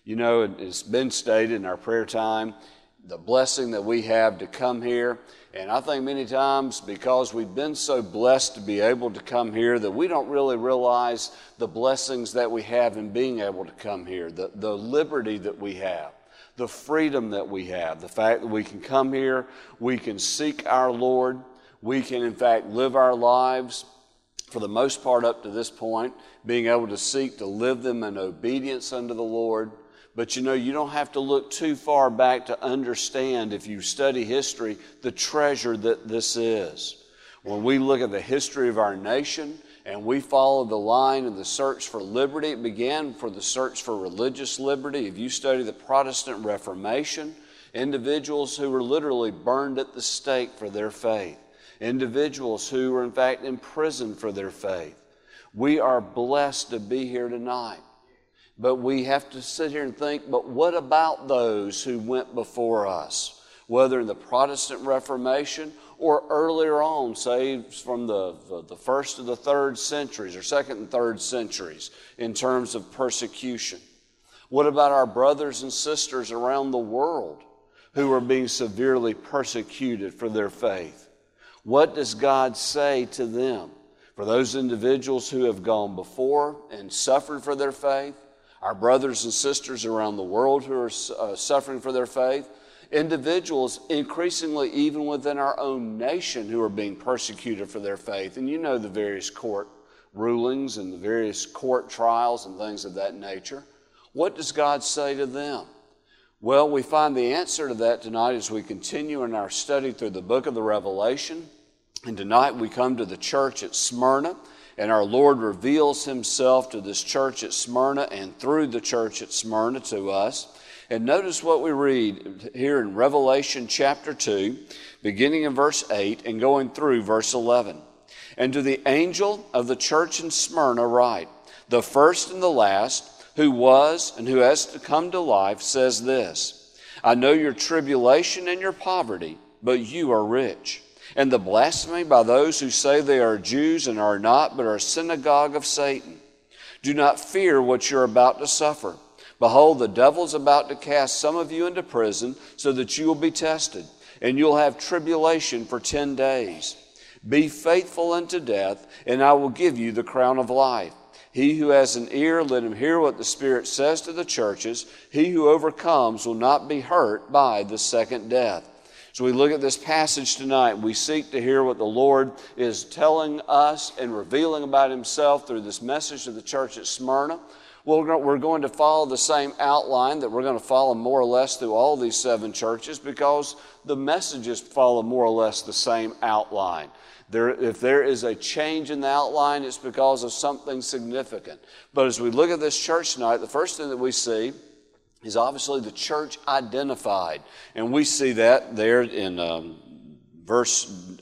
You know, it's been stated in our prayer time, the blessing that we have to come here. And I think many times because we've been so blessed to be able to come here that we don't really realize the blessings that we have in being able to come here, the liberty that we have, the freedom that we have, the fact that we can come here, we can seek our Lord, we can in fact live our lives for the most part up to this point, being able to seek to live them in obedience unto the Lord. But you know, you don't have to look too far back to understand, if you study history, the treasure that this is. When we look at the history of our nation and we follow the line of the search for liberty, it began for the search for religious liberty. If you study the Protestant Reformation, individuals who were literally burned at the stake for their faith, individuals who were in fact imprisoned for their faith. We are blessed to be here tonight. But we have to sit here and think, but what about those who went before us? Whether in the Protestant Reformation or earlier on, say from the first to the third centuries or second and third centuries in terms of persecution. What about our brothers and sisters around the world who are being severely persecuted for their faith? What does God say to them? For those individuals who have gone before and suffered for their faith, our brothers and sisters around the world who are suffering for their faith, individuals increasingly even within our own nation who are being persecuted for their faith. And you know the various court rulings and the various court trials and things of that nature. What does God say to them? Well, we find the answer to that tonight as we continue in our study through the book of the Revelation. And tonight we come to the church at Smyrna. And our Lord reveals Himself to this church at Smyrna and through the church at Smyrna to us. And notice what we read here in Revelation chapter 2, beginning in verse 8 and going through verse 11. And to the angel of the church in Smyrna write, the first and the last, who was and who has to come to life, says this, I know your tribulation and your poverty, but you are rich. And the blasphemy by those who say they are Jews and are not, but are a synagogue of Satan. Do not fear what you're about to suffer. Behold, the devil's about to cast some of you into prison so that you will be tested, and you'll have tribulation for 10 days. Be faithful unto death, and I will give you the crown of life. He who has an ear, let him hear what the Spirit says to the churches. He who overcomes will not be hurt by the second death. So we look at this passage tonight. We seek to hear what the Lord is telling us and revealing about Himself through this message to the church at Smyrna. We're going to follow the same outline that we're going to follow more or less through all these 7 churches because the messages follow more or less the same outline. If there is a change in the outline, it's because of something significant. But as we look at this church tonight, the first thing that we see is obviously the church identified. And we see that there in verse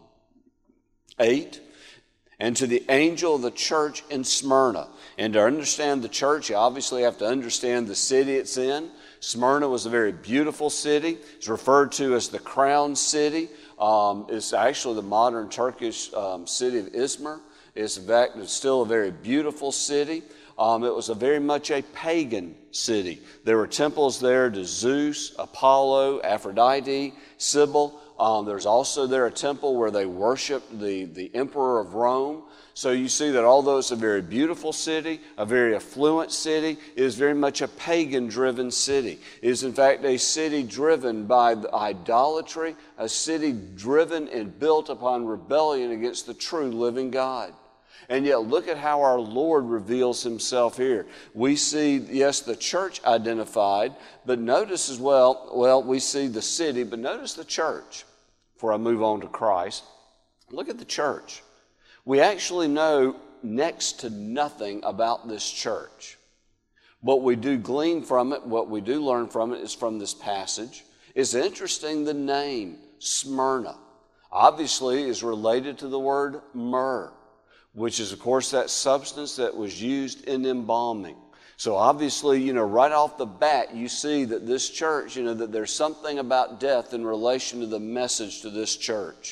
8. And to the angel of the church in Smyrna. And to understand the church, you obviously have to understand the city it's in. Smyrna was a very beautiful city. It's referred to as the crown city. It's actually the modern Turkish city of Izmir. It's, in fact, it's still a very beautiful city. It was very much a pagan city. There were temples there to Zeus, Apollo, Aphrodite, Cybele. There's also there a temple where they worshiped the emperor of Rome. So you see that although it's a very beautiful city, a very affluent city, it is very much a pagan-driven city. It is in fact a city driven by idolatry, a city driven and built upon rebellion against the true living God. And yet look at how our Lord reveals Himself here. We see, yes, the church identified, but notice as well, we see the city, but notice the church. Before I move on to Christ, look at the church. We actually know next to nothing about this church. What we do glean from it, what we do learn from it is from this passage. It's interesting, the name Smyrna obviously is related to the word myrrh, which is, of course, that substance that was used in embalming. So obviously, right off the bat, you see that this church, that there's something about death in relation to the message to this church.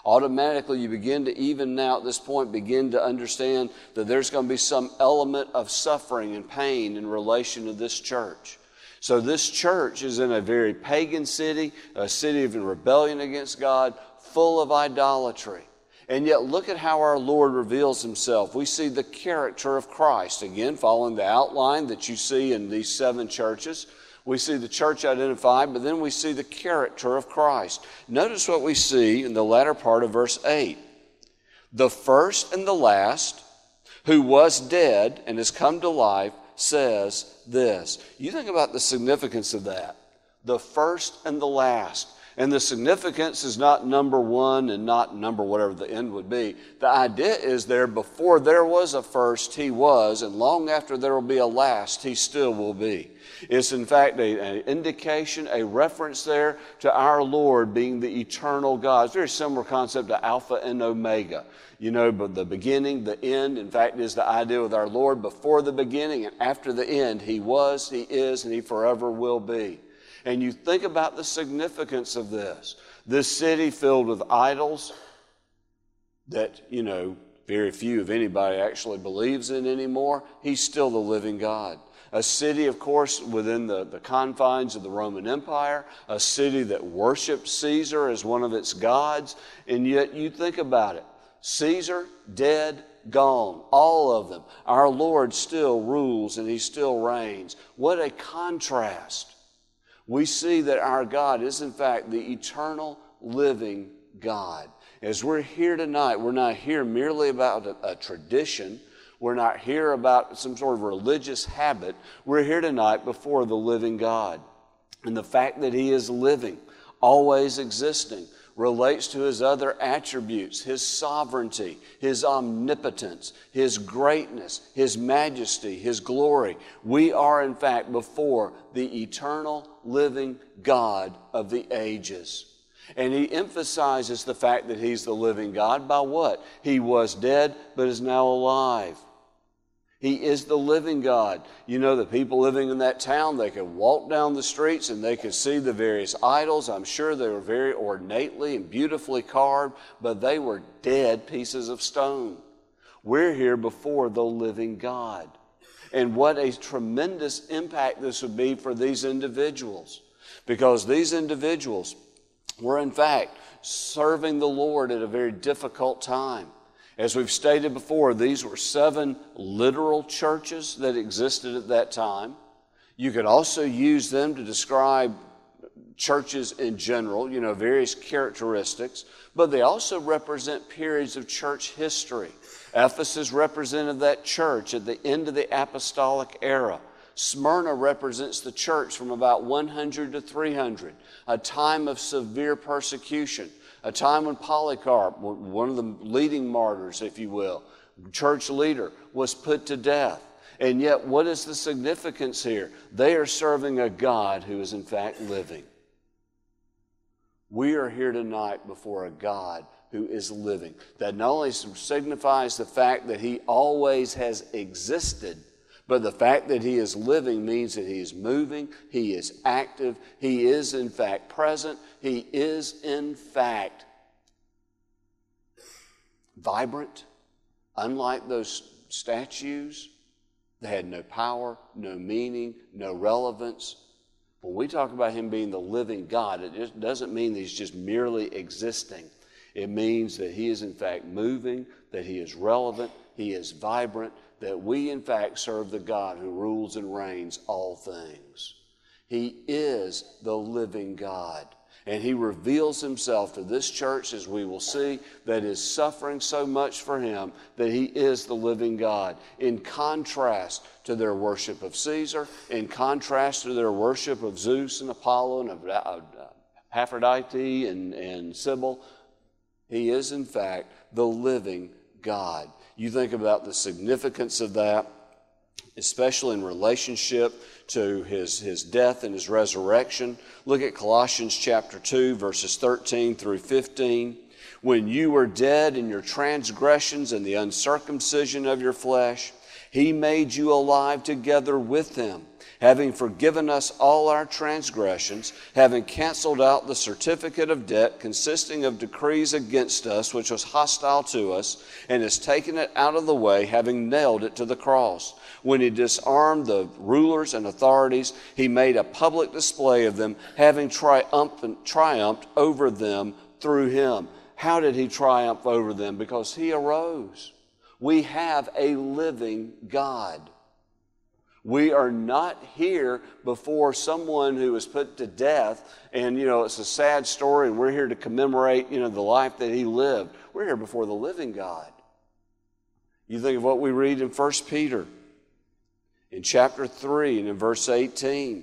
automatically you begin to, even now at this point, begin to understand that there's going to be some element of suffering and pain in relation to this church. So this church is in a very pagan city, a city of rebellion against God, full of idolatry. And yet look at how our Lord reveals himself. We see the character of Christ. Again, following the outline that you see in these 7 churches. We see the church identified, but then we see the character of Christ. Notice what we see in the latter part of verse 8. The first and the last, who was dead and has come to life, says this. You think about the significance of that. The first and the last. And the significance is not number 1 and not number whatever the end would be. The idea is there before there was a first, he was, and long after there will be a last, he still will be. It's in fact an indication, a reference there to our Lord being the eternal God. It's a very similar concept to Alpha and Omega. You know, but the beginning, the end, in fact, is the idea with our Lord before the beginning and after the end. He was, he is, and he forever will be. And you think about the significance of this. This city filled with idols that, you know, very few, if anybody, actually believes in anymore. He's still the living God. A city, of course, within the confines of the Roman Empire. A city that worshiped Caesar as one of its gods. And yet you think about it. Caesar, dead, gone. All of them. Our Lord still rules and he still reigns. What a contrast. We see that our God is in fact the eternal living God. As we're here tonight, we're not here merely about a tradition. We're not here about some sort of religious habit. We're here tonight before the living God. And the fact that he is living, always existing, relates to his other attributes, his sovereignty, his omnipotence, his greatness, his majesty, his glory. We are, in fact, before the eternal living God of the ages. And he emphasizes the fact that he's the living God by what? He was dead, but is now alive. He is the living God. You know, the people living in that town, they could walk down the streets and they could see the various idols. I'm sure they were very ornately and beautifully carved, but they were dead pieces of stone. We're here before the living God. And what a tremendous impact this would be for these individuals. Because these individuals were, in fact, serving the Lord at a very difficult time. As we've stated before, these were 7 literal churches that existed at that time. You could also use them to describe churches in general, you know, various characteristics, but they also represent periods of church history. Ephesus represented that church at the end of the apostolic era. Smyrna represents the church from about 100 to 300, a time of severe persecution. A time when Polycarp, one of the leading martyrs, if you will, church leader, was put to death. And yet, what is the significance here? They are serving a God who is in fact living. We are here tonight before a God who is living. That not only signifies the fact that he always has existed, but the fact that he is living means that he is moving, he is active, he is in fact present, he is in fact vibrant. Unlike those statues, they had no power, no meaning, no relevance. When we talk about him being the living God, it just doesn't mean that he's just merely existing. It means that he is in fact moving, that he is relevant, he is vibrant, that we in fact serve the God who rules and reigns all things. He is the living God. And he reveals himself to this church, as we will see, that is suffering so much for him, that he is the living God. In contrast to their worship of Caesar, in contrast to their worship of Zeus and Apollo and of Aphrodite and Sybil, he is in fact the living God. You think about the significance of that, especially in relationship to his death and his resurrection. Look at Colossians chapter 2, verses 13 through 15. When you were dead in your transgressions and the uncircumcision of your flesh, he made you alive together with him, having forgiven us all our transgressions, having canceled out the certificate of debt consisting of decrees against us, which was hostile to us, and has taken it out of the way, having nailed it to the cross. When he disarmed the rulers and authorities, he made a public display of them, having triumphed over them through him. How did he triumph over them? Because he arose. We have a living God. We are not here before someone who was put to death, and it's a sad story, and we're here to commemorate the life that he lived. We're here before the living God. You think of what we read in 1 Peter in chapter 3 and in verse 18.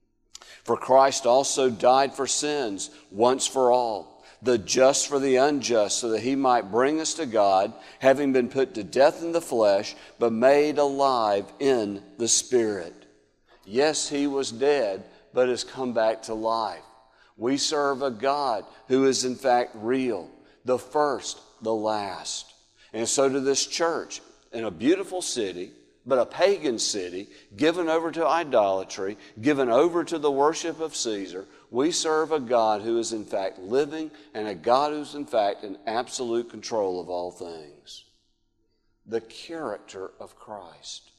For Christ also died for sins once for all, the just for the unjust, so that he might bring us to God, having been put to death in the flesh, but made alive in the Spirit. Yes, he was dead, but has come back to life. We serve a God who is in fact real, the first, the last. And so to this church, in a beautiful city, but a pagan city, given over to idolatry, given over to the worship of Caesar, we serve a God who is in fact living, and a God who is in fact in absolute control of all things. The character of Christ.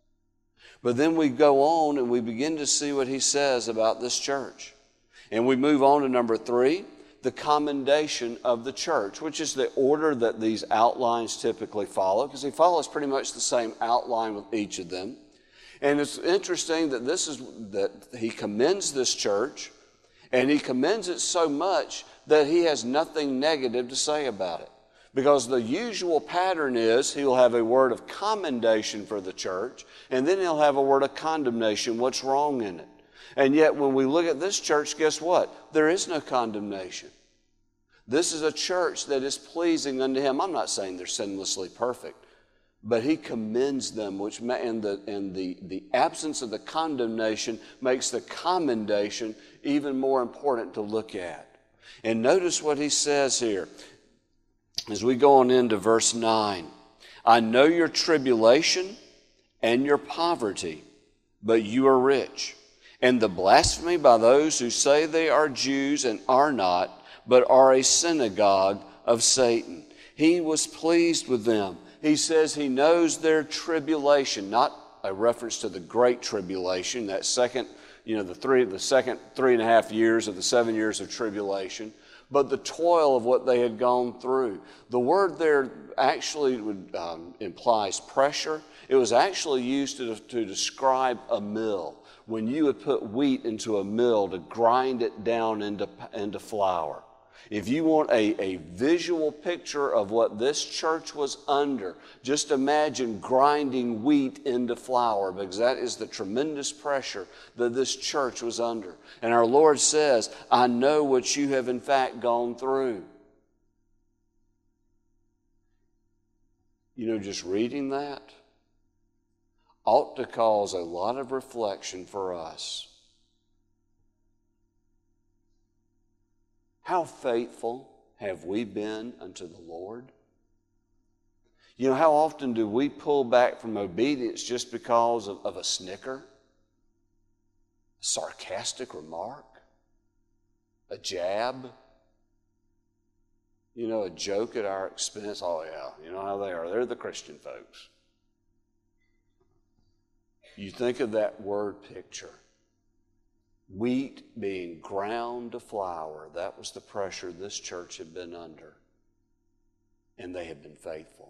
But then we go on and we begin to see what he says about this church. And we move on to number 3, the commendation of the church, which is the order that these outlines typically follow, because he follows pretty much the same outline with each of them. And it's interesting that he commends this church, and he commends it so much that he has nothing negative to say about it. Because the usual pattern is he'll have a word of commendation for the church, and then he'll have a word of condemnation, what's wrong in it. And yet when we look at this church, guess what? There is no condemnation. This is a church that is pleasing unto him. I'm not saying they're sinlessly perfect, but he commends them, and the absence of the condemnation makes the commendation even more important to look at. And notice what he says here as we go on into verse 9. I know your tribulation and your poverty, but you are rich. And the blasphemy by those who say they are Jews and are not, but are a synagogue of Satan. He was pleased with them. He says he knows their tribulation, not a reference to the great tribulation, that second, the second 3.5 years of the 7 years of tribulation, but the toil of what they had gone through. The word there actually implies pressure. It was actually used to describe a mill. When you would put wheat into a mill to grind it down into flour. If you want a visual picture of what this church was under, just imagine grinding wheat into flour, because that is the tremendous pressure that this church was under. And our Lord says, I know what you have in fact gone through. Just reading that ought to cause a lot of reflection for us. How faithful have we been unto the Lord? How often do we pull back from obedience just because of a snicker, a sarcastic remark, a jab, a joke at our expense? Oh yeah, you know how they are. They're the Christian folks. You think of that word picture. Wheat being ground to flour, that was the pressure this church had been under. And they had been faithful.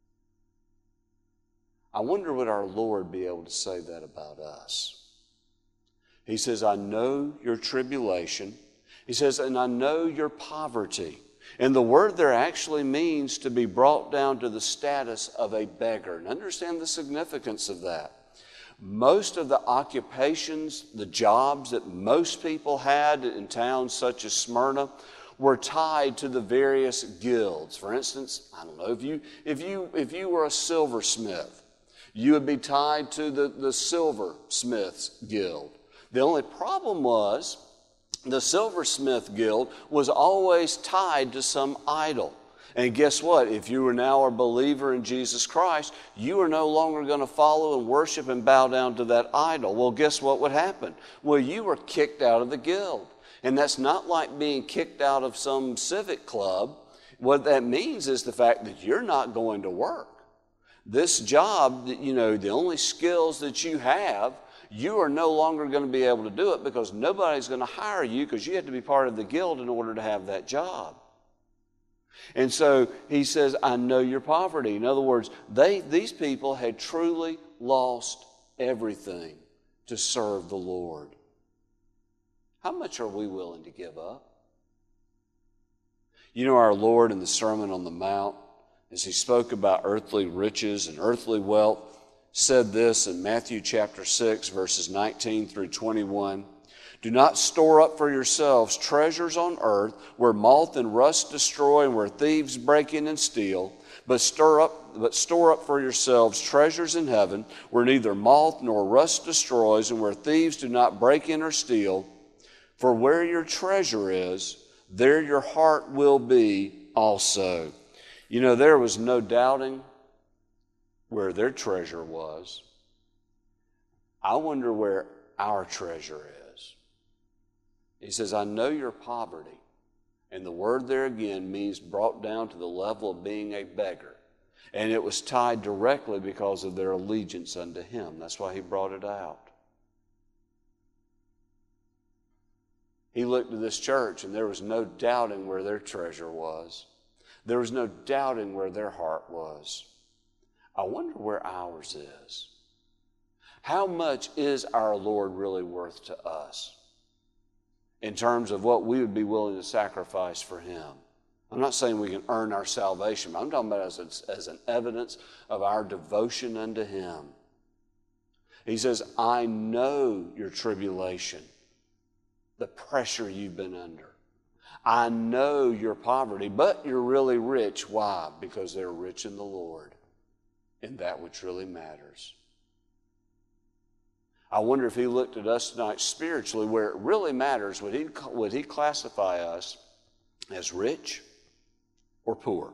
I wonder would our Lord be able to say that about us? He says, I know your tribulation. He says, and I know your poverty. And the word there actually means to be brought down to the status of a beggar. And understand the significance of that. Most of the occupations, the jobs that most people had in towns such as Smyrna were tied to the various guilds. For instance, I don't know, if you were a silversmith, you would be tied to the silversmiths guild. The only problem was the silversmith guild was always tied to some idol. And guess what? If you are now a believer in Jesus Christ, you are no longer going to follow and worship and bow down to that idol. Well, guess what would happen? Well, you were kicked out of the guild. And that's not like being kicked out of some civic club. What that means is the fact that you're not going to work. This job, the only skills that you have, you are no longer going to be able to do it because nobody's going to hire you because you had to be part of the guild in order to have that job. And so he says, I know your poverty. In other words, these people had truly lost everything to serve the Lord. How much are we willing to give up? Our Lord in the Sermon on the Mount, as he spoke about earthly riches and earthly wealth, said this in Matthew chapter 6, verses 19 through 21. Do not store up for yourselves treasures on earth where moth and rust destroy and where thieves break in and steal, but store up for yourselves treasures in heaven where neither moth nor rust destroys and where thieves do not break in or steal. For where your treasure is, there your heart will be also. There was no doubting where their treasure was. I wonder where our treasure is. He says, I know your poverty. And the word there again means brought down to the level of being a beggar. And it was tied directly because of their allegiance unto him. That's why he brought it out. He looked at this church and there was no doubting where their treasure was. There was no doubting where their heart was. I wonder where ours is. How much is our Lord really worth to us in terms of what we would be willing to sacrifice for him? I'm not saying we can earn our salvation, but I'm talking about as an evidence of our devotion unto him. He says, I know your tribulation, the pressure you've been under. I know your poverty, but you're really rich. Why? Because they're rich in the Lord, in that which really matters. I wonder if he looked at us tonight spiritually, where it really matters, would he classify us as rich or poor?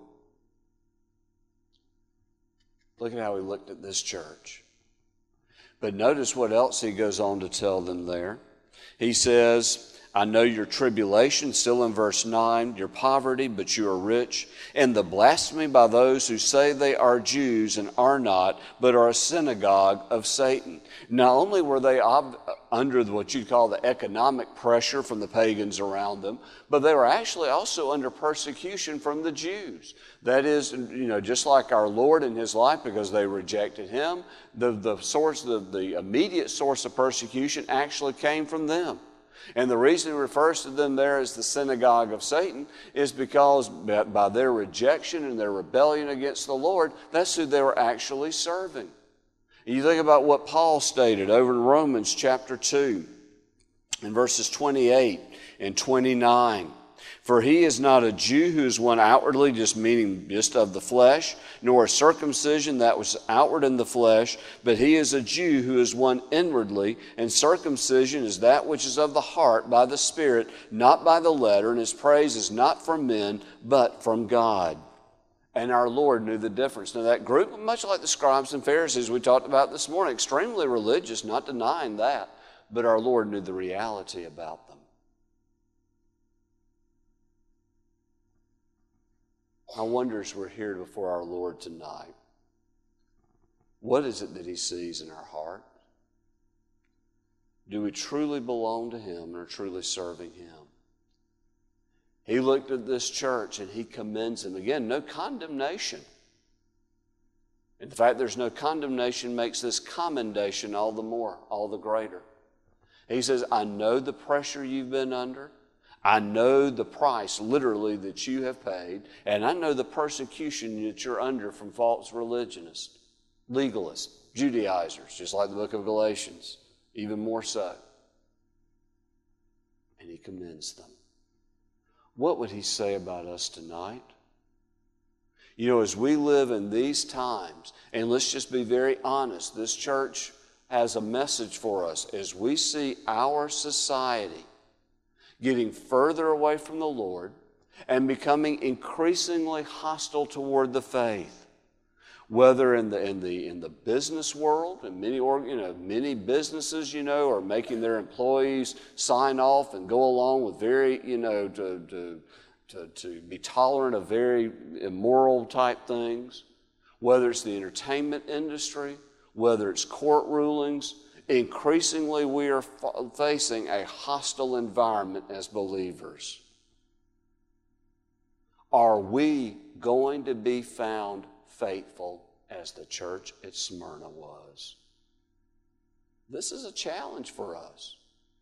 Look at how he looked at this church. But notice what else he goes on to tell them there. He says, I know your tribulation, still in verse 9, your poverty, but you are rich, and the blasphemy by those who say they are Jews and are not, but are a synagogue of Satan. Not only were they under what you'd call the economic pressure from the pagans around them, but they were actually also under persecution from the Jews. That is, just like our Lord in his life, because they rejected him, the immediate source of persecution actually came from them. And the reason he refers to them there as the synagogue of Satan is because by their rejection and their rebellion against the Lord, that's who they were actually serving. And you think about what Paul stated over in Romans chapter 2 in verses 28 and 29. For he is not a Jew who is one outwardly, just meaning just of the flesh, nor a circumcision that was outward in the flesh, but he is a Jew who is one inwardly, and circumcision is that which is of the heart by the Spirit, not by the letter, and his praise is not from men, but from God. And our Lord knew the difference. Now that group, much like the scribes and Pharisees we talked about this morning, extremely religious, not denying that, but our Lord knew the reality about them. I wonder as we're here before our Lord tonight, what is it that he sees in our heart? Do we truly belong to him and are truly serving him? He looked at this church and he commends them. Again, no condemnation. In fact, there's no condemnation makes this commendation all the more, all the greater. He says, I know the pressure you've been under. I know the price, literally, that you have paid, and I know the persecution that you're under from false religionists, legalists, Judaizers, just like the book of Galatians, even more so. And he commends them. What would he say about us tonight? As we live in these times, and let's just be very honest, this church has a message for us as we see our society getting further away from the Lord, and becoming increasingly hostile toward the faith. Whether in the business world, and many businesses are making their employees sign off and go along with very to be tolerant of very immoral type things. Whether it's the entertainment industry, whether it's court rulings, increasingly we are facing a hostile environment as believers. Are we going to be found faithful as the church at Smyrna was? This is a challenge for us.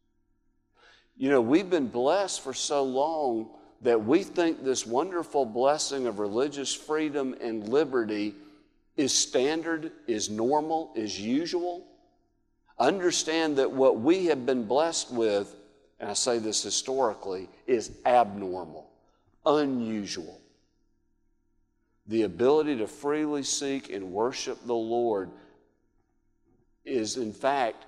We've been blessed for so long that we think this wonderful blessing of religious freedom and liberty is standard, is normal, is usual. Understand that what we have been blessed with, and I say this historically, is abnormal, unusual. The ability to freely seek and worship the Lord is, in fact,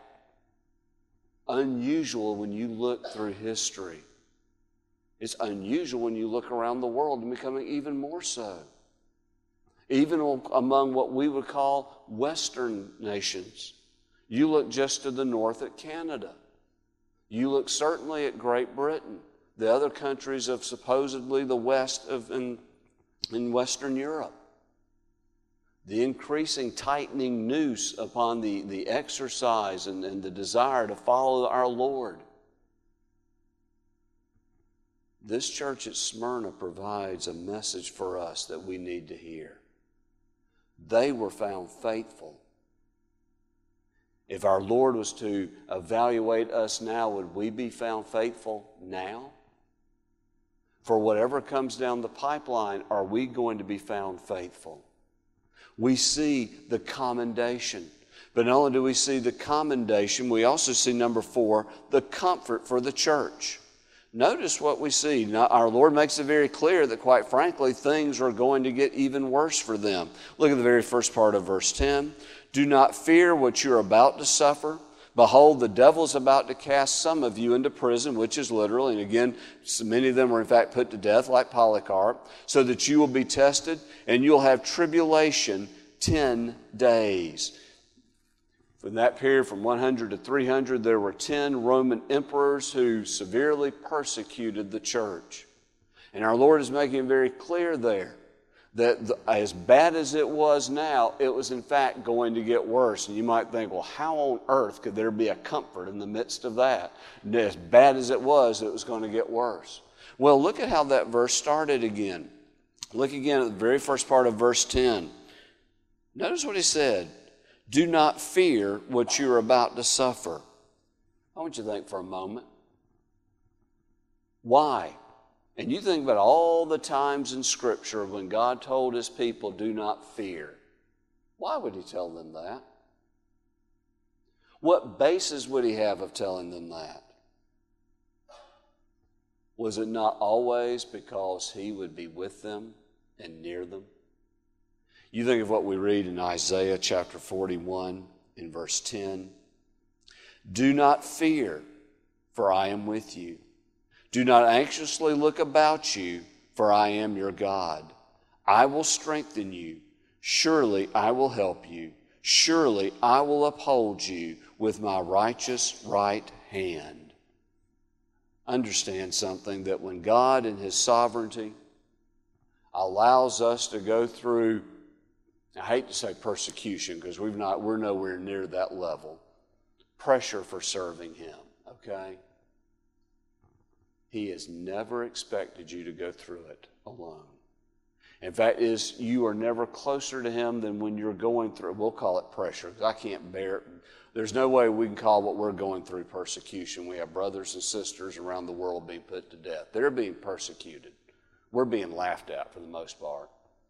unusual when you look through history. It's unusual when you look around the world and becoming even more so. Even among what we would call Western nations. You look just to the north at Canada. You look certainly at Great Britain, the other countries of supposedly the west in Western Europe. The increasing tightening noose upon the exercise and the desire to follow our Lord. This church at Smyrna provides a message for us that we need to hear. They were found faithful. If our Lord was to evaluate us now, would we be found faithful now? For whatever comes down the pipeline, are we going to be found faithful? We see the commendation. But not only do we see the commendation, we also see, number 4, the comfort for the church. Notice what we see. Now, our Lord makes it very clear that, quite frankly, things are going to get even worse for them. Look at the very first part of verse 10. Do not fear what you're about to suffer. Behold, the devil is about to cast some of you into prison, which is literal. And again, so many of them were in fact put to death, like Polycarp, so that you will be tested, and you'll have tribulation 10 days. In that period, from 100 to 300, there were 10 Roman emperors who severely persecuted the church. And our Lord is making it very clear there that as bad as it was now, it was in fact going to get worse. And you might think, well, how on earth could there be a comfort in the midst of that? And as bad as it was going to get worse. Well, look at how that verse started again. Look again at the very first part of verse 10. Notice what he said. Do not fear what you're about to suffer. I want you to think for a moment. Why? And you think about all the times in Scripture when God told His people, do not fear. Why would He tell them that? What basis would He have of telling them that? Was it not always because He would be with them and near them? You think of what we read in Isaiah chapter 41 in verse 10. Do not fear, for I am with you. Do not anxiously look about you, for I am your God. I will strengthen you. Surely I will help you. Surely I will uphold you with my righteous right hand. Understand something, that when God in His sovereignty allows us to go through, I hate to say persecution because we're nowhere near that level. Pressure for serving Him, okay? He has never expected you to go through it alone. In fact, you are never closer to Him than when you're going through, we'll call it pressure, because I can't bear it. There's no way we can call what we're going through persecution. We have brothers and sisters around the world being put to death. They're being persecuted. We're being laughed at for the most part.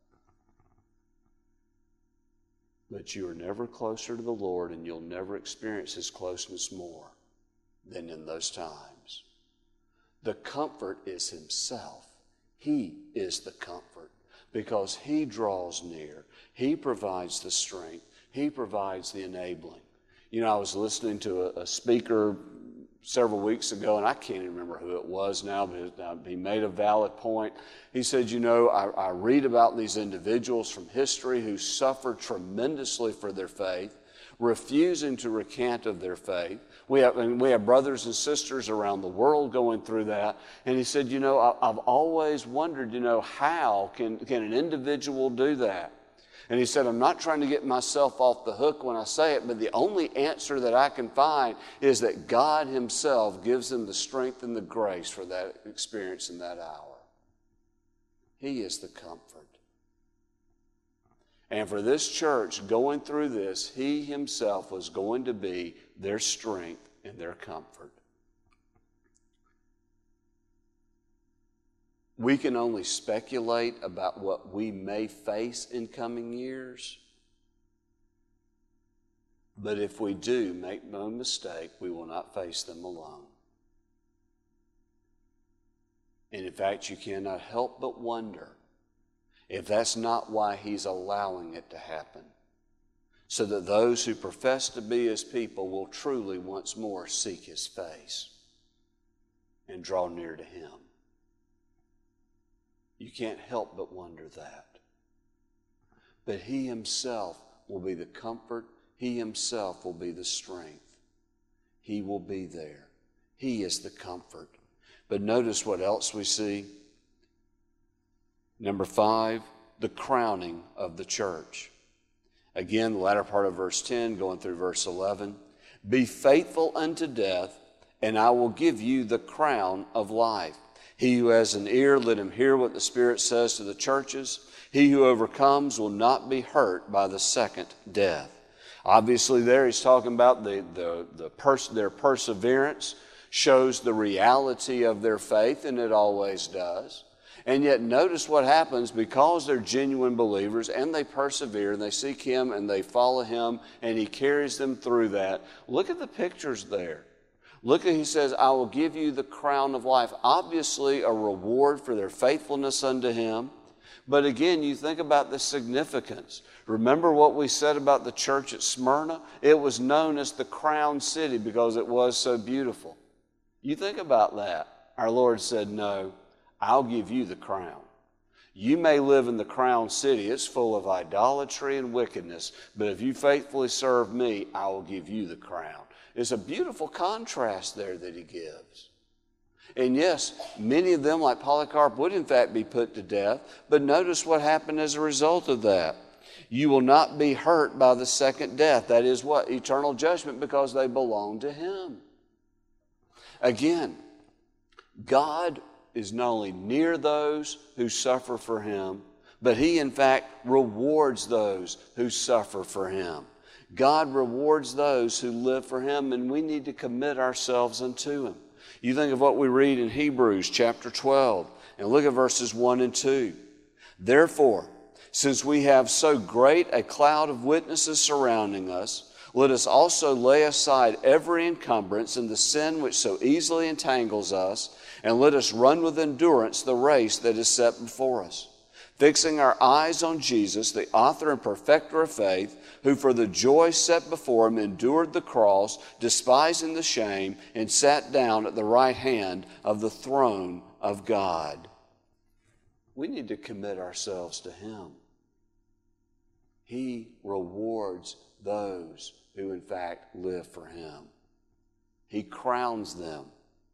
But you are never closer to the Lord, and you'll never experience His closeness more than in those times. The comfort is Himself. He is the comfort because He draws near. He provides the strength. He provides the enabling. I was listening to a speaker several weeks ago, and I can't even remember who it was now, but he made a valid point. He said, I read about these individuals from history who suffered tremendously for their faith, refusing to recant of their faith. We have brothers and sisters around the world going through that. And he said, I've always wondered, how can an individual do that? And he said, I'm not trying to get myself off the hook when I say it, but the only answer that I can find is that God himself gives them the strength and the grace for that experience in that hour. He is the comfort. And for this church going through this, he himself was going to be their strength and their comfort. We can only speculate about what we may face in coming years. But if we do, make no mistake, we will not face them alone. And in fact, you cannot help but wonder if that's not why he's allowing it to happen, so that those who profess to be his people will truly once more seek his face and draw near to him. You can't help but wonder that. But he himself will be the comfort. He himself will be the strength. He will be there. He is the comfort. But notice what else we see. Number 5, the crowning of the church. Again, the latter part of verse 10 going through verse 11. Be faithful unto death, and I will give you the crown of life. He who has an ear, let him hear what the Spirit says to the churches. He who overcomes will not be hurt by the second death. Obviously there he's talking about their perseverance shows the reality of their faith, and it always does. And yet notice what happens because they're genuine believers and they persevere and they seek him and they follow him and he carries them through that. Look at the pictures there. Look at, he says, I will give you the crown of life. Obviously a reward for their faithfulness unto him. But again, you think about the significance. Remember what we said about the church at Smyrna? It was known as the crown city because it was so beautiful. You think about that. Our Lord said, no, I'll give you the crown. You may live in the crown city. It's full of idolatry and wickedness. But if you faithfully serve me, I will give you the crown. It's a beautiful contrast there that he gives. And yes, many of them, like Polycarp, would in fact be put to death. But notice what happened as a result of that. You will not be hurt by the second death. That is what? Eternal judgment, because they belong to him. Again, God is not only near those who suffer for him, but he in fact rewards those who suffer for him. God rewards those who live for him, and we need to commit ourselves unto him. You think of what we read in Hebrews chapter 12, and look at verses 1 and 2. Therefore, since we have so great a cloud of witnesses surrounding us, let us also lay aside every encumbrance and the sin which so easily entangles us, and let us run with endurance the race that is set before us, fixing our eyes on Jesus, the author and perfecter of faith, who for the joy set before him endured the cross, despising the shame, and sat down at the right hand of the throne of God. We need to commit ourselves to him. He rewards those who in fact live for him. He crowns them.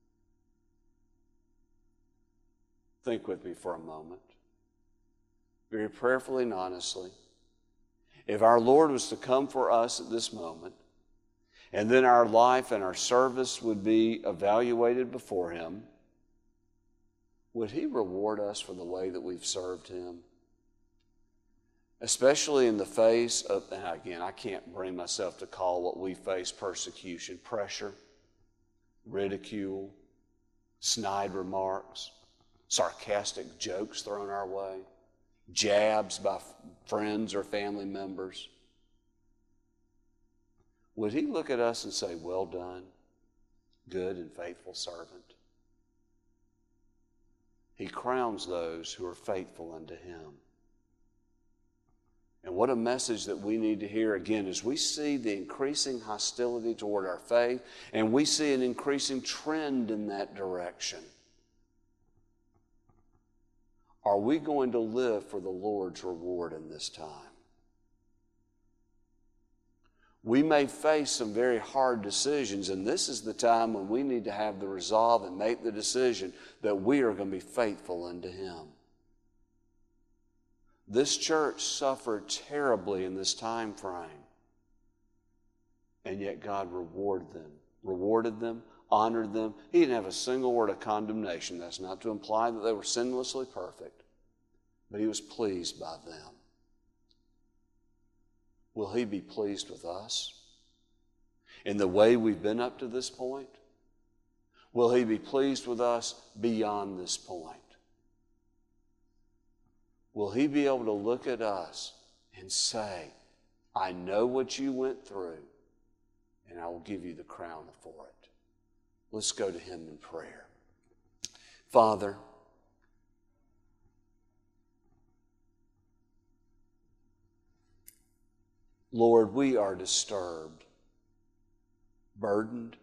Think with me for a moment, very prayerfully and honestly. If our Lord was to come for us at this moment, and then our life and our service would be evaluated before him, would he reward us for the way that we've served him? Especially in the face of, and again, I can't bring myself to call what we face persecution, pressure, ridicule, snide remarks, sarcastic jokes thrown our way, jabs by friends or family members. Would he look at us and say, well done, good and faithful servant? He crowns those who are faithful unto him. And what a message that we need to hear again as we see the increasing hostility toward our faith and we see an increasing trend in that direction. Are we going to live for the Lord's reward in this time? We may face some very hard decisions, and this is the time when we need to have the resolve and make the decision that we are going to be faithful unto Him. This church suffered terribly in this time frame, and yet God rewarded them, honored them. He didn't have a single word of condemnation. That's not to imply that they were sinlessly perfect, but He was pleased by them. Will He be pleased with us in the way we've been up to this point? Will He be pleased with us beyond this point? Will He be able to look at us and say, I know what you went through, and I will give you the crown for it? Let's go to Him in prayer. Father, Lord, we are disturbed, burdened,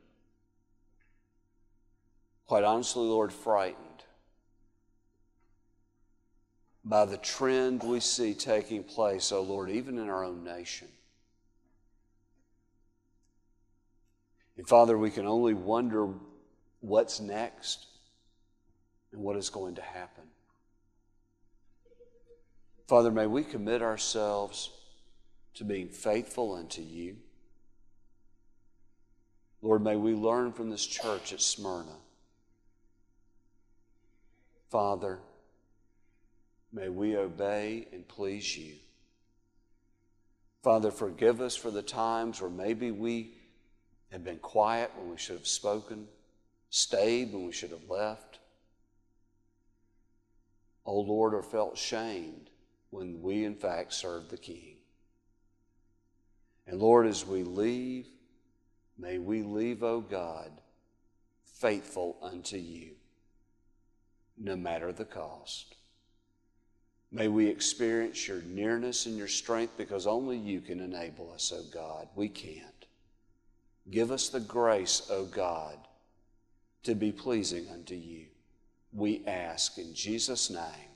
quite honestly, Lord, frightened by the trend we see taking place, oh Lord, even in our own nation. And Father, we can only wonder what's next and what is going to happen. Father, may we commit ourselves to being faithful unto you. Lord, may we learn from this church at Smyrna. Father, may we obey and please you. Father, forgive us for the times where maybe we have been quiet when we should have spoken, stayed when we should have left. Oh Lord, or felt shamed when we in fact served the King. And Lord, as we leave, may we leave, O God, faithful unto you, no matter the cost. May we experience your nearness and your strength because only you can enable us, O God. We can't. Give us the grace, O God, to be pleasing unto you. We ask in Jesus' name.